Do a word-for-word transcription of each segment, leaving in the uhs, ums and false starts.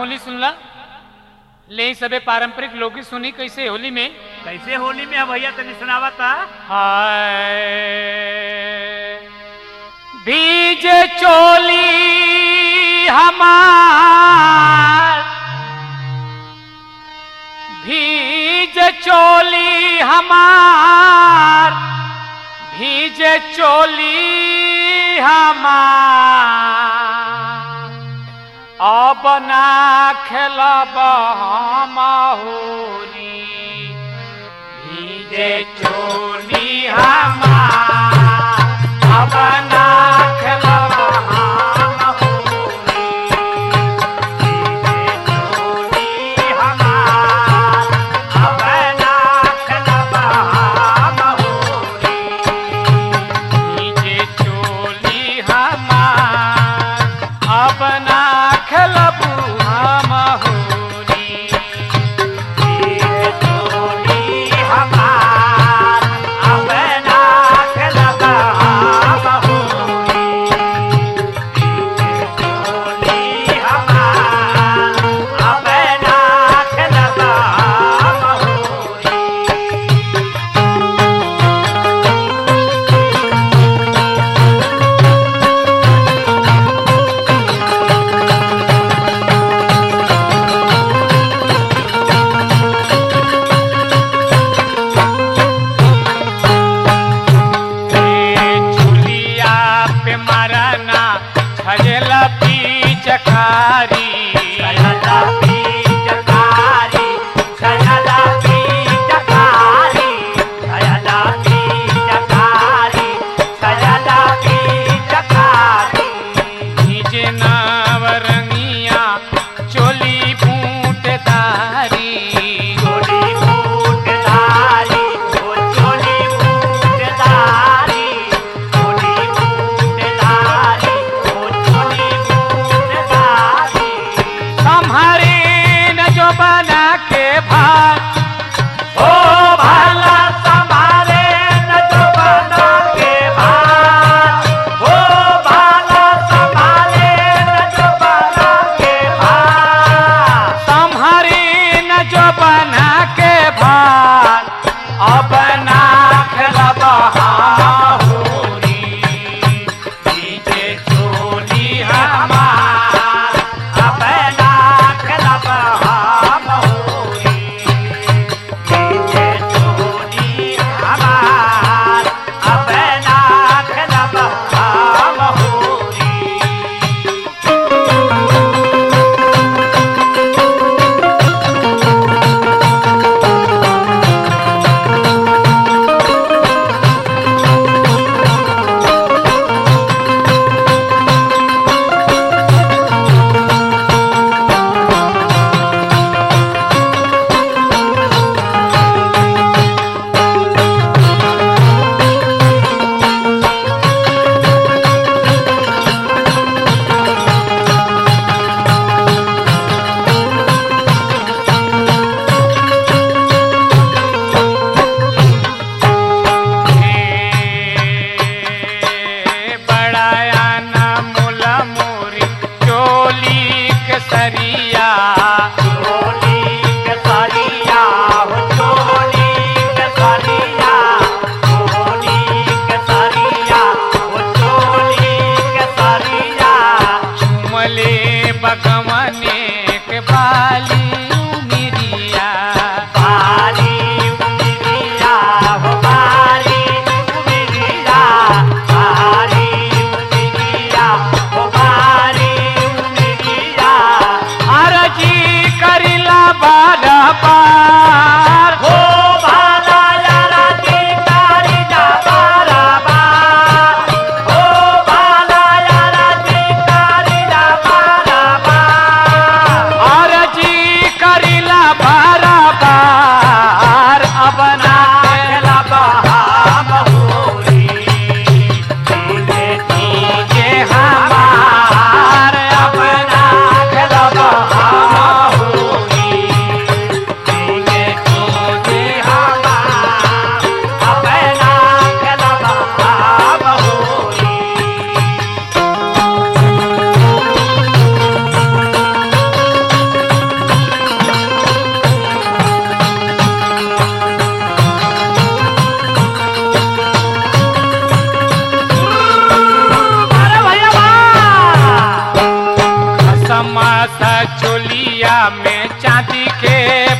होली सुनला ले सबे पारंपरिक लोकगीत सुनी कैसे होली में कैसे होली में है भैया तनी सुनावा था। हाय भीज चोली हमार भीज चोली हमार भीज चोली हमार अब ना खेलब हम होली भीजे चोली हमार अब ना खेलब हम होली भीजे चोली हमार अब ना खेलब हम होली भीजे चोली हमार अब ना खेलब हम होली भीजे चोली हमार अब ना खेलब हम होली।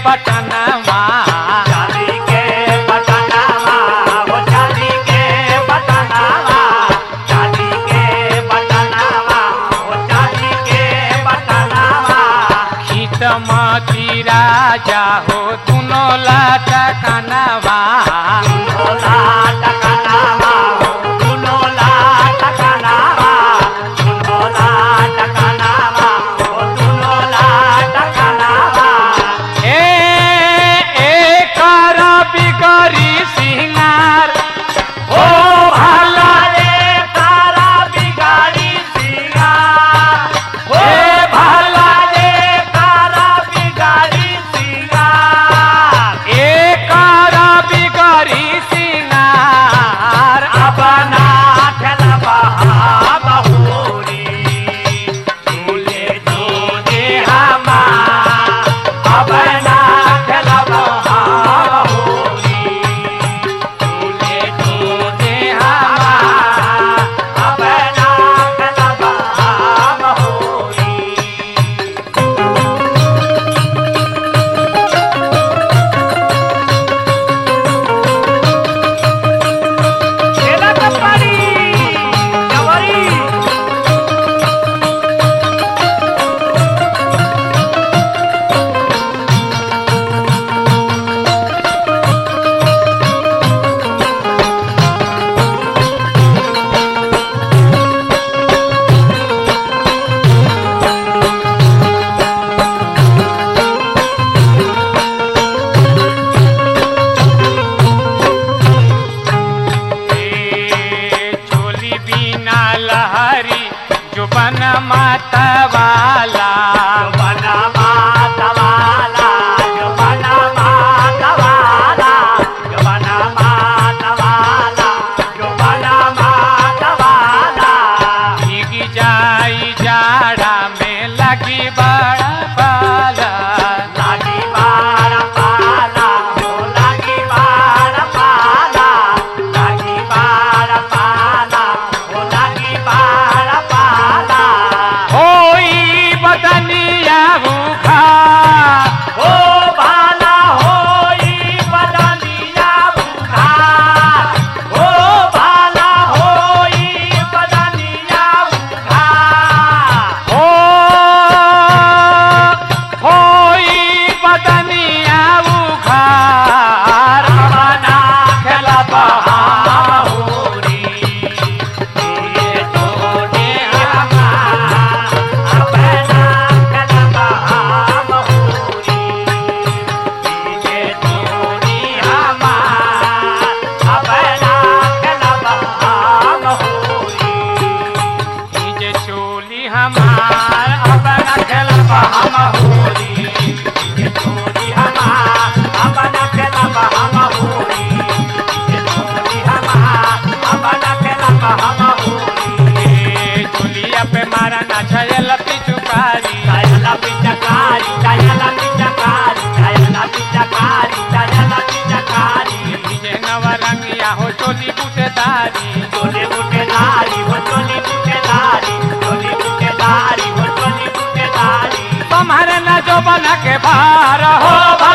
बटनवा चांदी के बटनवा हो चांदी के बटनवा चांदी के बटनवा हो चांदी के बटनवा खीतमती राजा हो दुनो लटकनवा दुनो लटकनवा हो दुनो लटकनवा दुनो लटकनवा हो दुनो लटकनवा ए एकर बिगड़ी सिंगार ओ भला रे तारा बिगाड़ी सिंगार ओ भला रे तारा बिगाड़ी सिंगार एकर बिगड़ी सिंगार अपना ठलबा बहुरी झूले झूले हमा अपना ठलबा बहुरी झूले झूले हमा अपना ठलबा बहुरी केला कपाड़ी जवारी ए चोली बिना लहरी जो बन मतवाला बना मातवाला जो बना मातवाला जो बना मातवाला जो बना मातवाला भीग जाई जाड़ा में लगी बड़ा पाला लागी बार पाला हो लागी बार पाला लागी बार पाला हो लागी बार पाला होई बदनिया भूखा ओ भाला होई बदनिया बुखार ओ भाला होई बदनिया बुखार हो होई बदनिया बुखार अपना खेलबा बहुरी ये तोने हमा अपना खेलबा बहुरी ये तोने हमा अपना खेलबा बहुरी ई जे चोली हमार अपना खेलबा हम होली ये तोने हमा अपना खेलबा बहुरी ये तोने हमा अपना खेलबा बहुरी ए चोलिया पे मारा ना छयल पिचुकारी Dayala pichakari, dayala pichakari, dayala pichakari, dayala pichakari. ई जे नवरंगिया हो चोली बूटेदारी Chole bute dari, wo chole bute dari, chole bute dari, wo chole bute dari. तुम्हारे न जो बना के भार हो